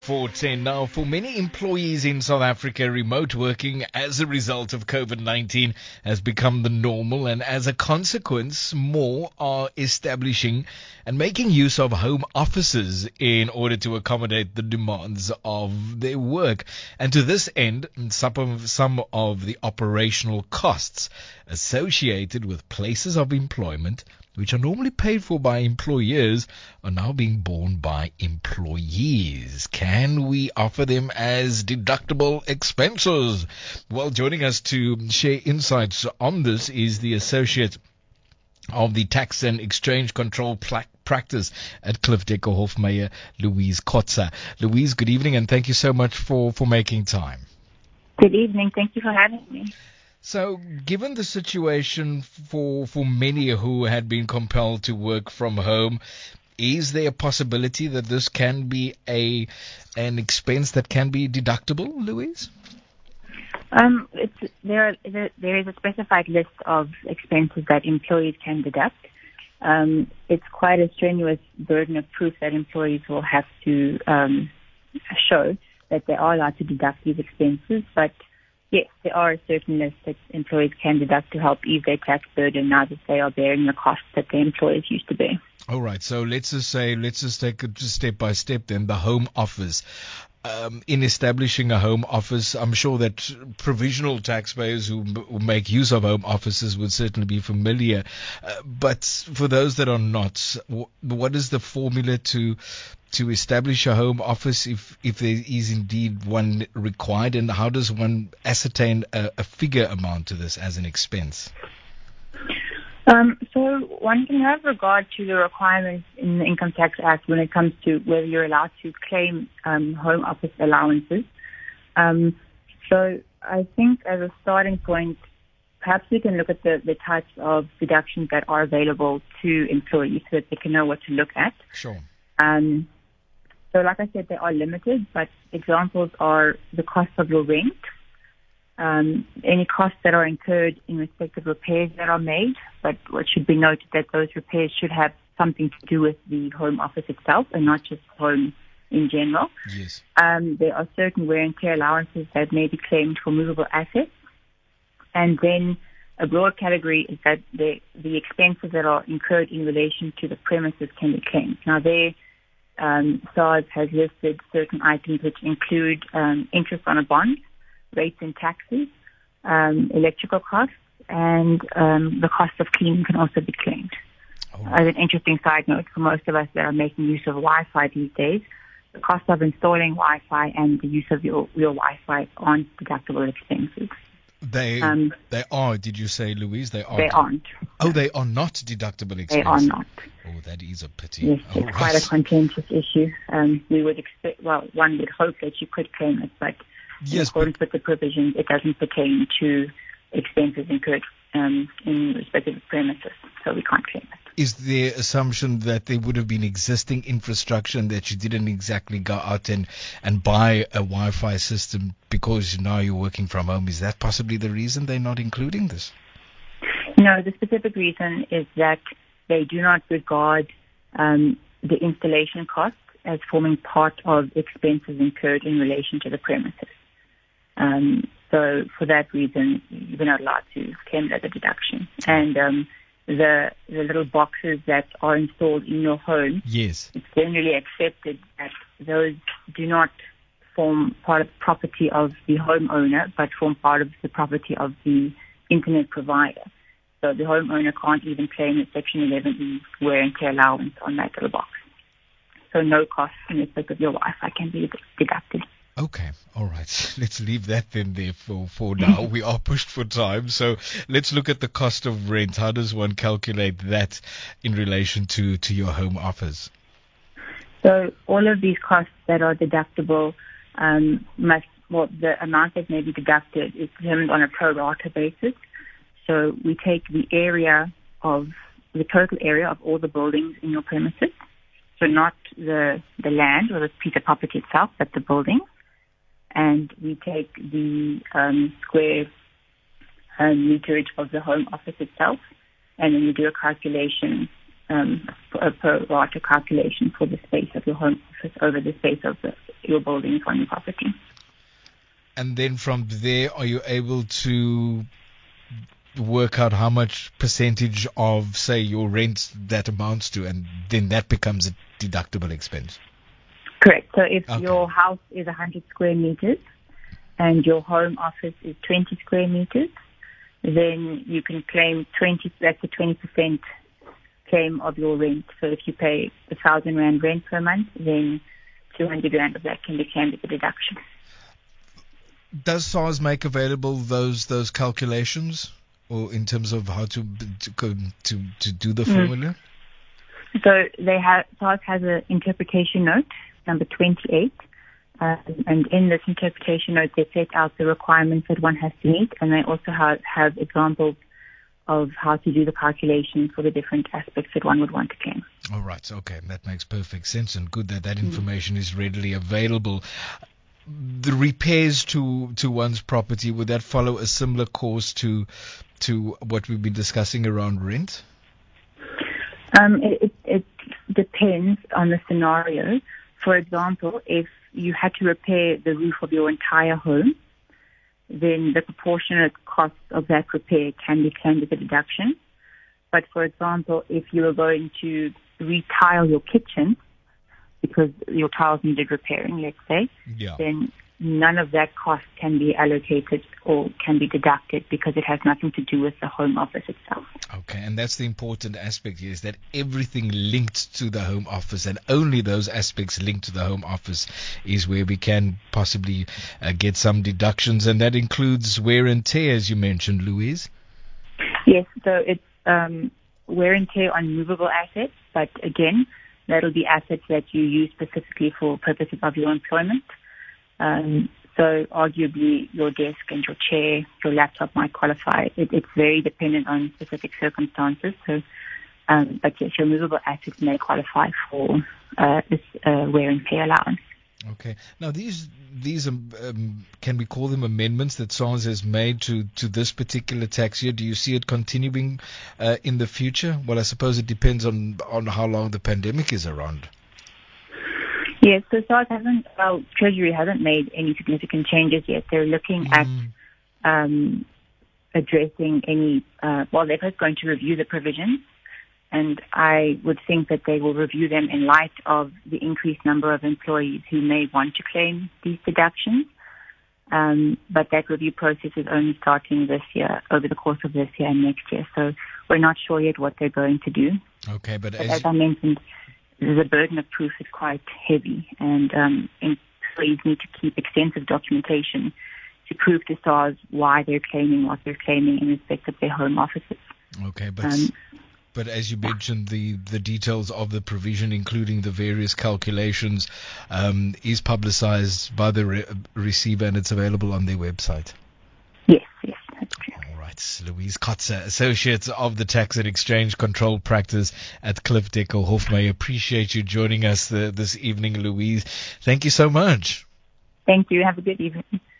410. Now, for many employees in South Africa, remote working as a result of COVID-19 has become the normal, and as a consequence, more are establishing and making use of home offices in order to accommodate the demands of their work. And to this end, some of the operational costs associated with places of employment, which are normally paid for by employers, are now being borne by employees. Can we offer them as deductible expenses? Well, joining us to share insights on this is the Associate of the Tax and Exchange Control Practice at Cliff Decker Hofmeyer, Louise Kotza. Louise, good evening, and thank you so much for making time. Good evening. Thank you for having me. So, given the situation for many who had been compelled to work from home, is there a possibility that this can be an expense that can be deductible, Louise? There is a specified list of expenses that employees can deduct. It's quite a strenuous burden of proof that employees will have to show that they are allowed to deduct these expenses, but yes, there are a certain list that employees can deduct to help ease their tax burden now that they are bearing the costs that their employers used to bear. All right. So let's just take it step by step then. The home office. In establishing a home office, I'm sure that provisional taxpayers who make use of home offices would certainly be familiar. But for those that are not, what is the formula to establish a home office if there is indeed one required, and how does one ascertain a figure amount to this as an expense? So one can have regard to the requirements in the Income Tax Act when it comes to whether you're allowed to claim home office allowances. So I think as a starting point, perhaps we can look at the types of deductions that are available to employees so that they can know what to look at. Sure. So like I said, they are limited, but examples are the cost of your rent, any costs that are incurred in respect of repairs that are made, but what should be noted that those repairs should have something to do with the home office itself and not just home in general. Yes. There are certain wear and tear allowances that may be claimed for movable assets. And then a broad category is that the expenses that are incurred in relation to the premises can be claimed. Now SARS has listed certain items which include interest on a bond, rates and taxes, electrical costs, and the cost of cleaning can also be claimed. Oh. As an interesting side note, for most of us that are making use of Wi-Fi these days, the cost of installing Wi-Fi and the use of your Wi-Fi aren't deductible expenses. They are, did you say, Louise? They aren't. They aren't. Oh, they are not deductible expenses. They are not. Oh, that is a pity. Yes, it's quite a contentious issue. We would expect, one would hope that you could claim it, but in accordance with the provisions, it doesn't pertain to expenses incurred in respect of the premises, so we can't claim it. Is there assumption that there would have been existing infrastructure and that you didn't exactly go out and buy a Wi-Fi system because now you're working from home? Is that possibly the reason they're not including this? No, the specific reason is that they do not regard the installation costs as forming part of expenses incurred in relation to the premises. So for that reason, you're not allowed to claim it as a deduction. And the little boxes that are installed in your home, yes, it's generally accepted that those do not form part of the property of the homeowner, but form part of the property of the internet provider. So the homeowner can't even claim a Section 11E wear and tear allowance on that little box. So no cost in respect of your Wi-Fi can be deducted. Okay, all right. Let's leave that then there for now. We are pushed for time, so let's look at the cost of rent. How does one calculate that in relation to your home office? So all of these costs that are deductible the amount that may be deducted is determined on a pro rata basis. So we take the total area of all the buildings in your premises. So not the land or the piece of property itself, but the building. And we take the square meterage of the home office itself, and then we do a calculation a pro rata calculation for the space of your home office over the space of your buildings on your property. And then from there, are you able to work out how much percentage of, say, your rent that amounts to, and then that becomes a deductible expense? Correct. So if your house is 100 square meters and your home office is 20 square meters, then you can claim 20, that's a 20% claim of your rent. So if you pay 1,000 Rand rent per month, then 200 Rand of that can be claimed as a deduction. Does SARS make available those calculations, or in terms of how to do the formula? So SARS has an interpretation note, number 28, and in this interpretation note they set out the requirements that one has to meet, and they also have examples of how to do the calculation for the different aspects that one would want to claim. All right, okay, that makes perfect sense, and good that information is readily available. The repairs to one's property, would that follow a similar course to what we've been discussing around rent? It depends on the scenario. For example, if you had to repair the roof of your entire home, then the proportionate cost of that repair can be claimed as a deduction. But for example, if you were going to retile your kitchen because your tiles needed repairing, let's say, then none of that cost can be allocated or can be deducted because it has nothing to do with the home office itself. Okay, and that's the important aspect here, is that everything linked to the home office, and only those aspects linked to the home office is where we can possibly get some deductions, and that includes wear and tear, as you mentioned, Louise. Yes, so it's wear and tear on movable assets, but again, that'll be assets that you use specifically for purposes of your employment. So arguably your desk and your chair, your laptop might qualify. It's very dependent on specific circumstances. So, but yes, your movable assets may qualify for this wear and tear allowance. Okay. Now these can we call them amendments that SARS has made to this particular tax year? Do you see it continuing in the future? Well, I suppose it depends on how long the pandemic is around. Yes, so SARS Treasury hasn't made any significant changes yet. They're looking at addressing any, they're first going to review the provisions, and I would think that they will review them in light of the increased number of employees who may want to claim these deductions. But that review process is only starting this year, over the course of this year and next year. So we're not sure yet what they're going to do. Okay, but as I mentioned, the burden of proof is quite heavy, and employees need to keep extensive documentation to prove to SARS why they're claiming what they're claiming in respect of their home offices. Okay, but as you mentioned, the details of the provision, including the various calculations, is publicized by the receiver, and it's available on their website. Yes, that's true. All right, Louise Kotzer, Associate of the Tax and Exchange Control Practice at Cliff Decker Hofmeyr. Appreciate you joining us this evening, Louise. Thank you so much. Thank you. Have a good evening.